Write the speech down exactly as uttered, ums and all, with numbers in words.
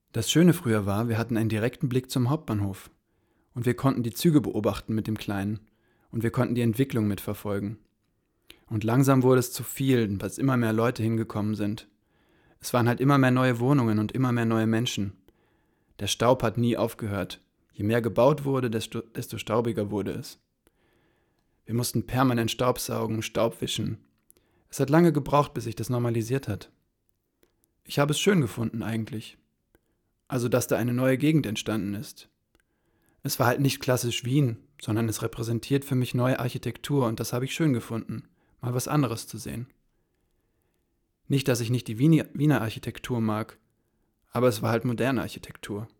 Das Schöne früher war, wir hatten einen direkten Blick zum Hauptbahnhof. Und wir konnten die Züge beobachten mit dem Kleinen. Und wir konnten die Entwicklung mitverfolgen. Und langsam wurde es zu viel, dass immer mehr Leute hingekommen sind. Es waren halt immer mehr neue Wohnungen und immer mehr neue Menschen. Der Staub hat nie aufgehört. Je mehr gebaut wurde, desto, desto staubiger wurde es. Wir mussten permanent Staub saugen, Staub wischen. Es hat lange gebraucht, bis sich das normalisiert hat. Ich habe es schön gefunden eigentlich. Also, dass da eine neue Gegend entstanden ist. Es war halt nicht klassisch Wien, sondern es repräsentiert für mich neue Architektur und das habe ich schön gefunden, mal was anderes zu sehen. Nicht, dass ich nicht die Wiener Architektur mag, aber es war halt moderne Architektur.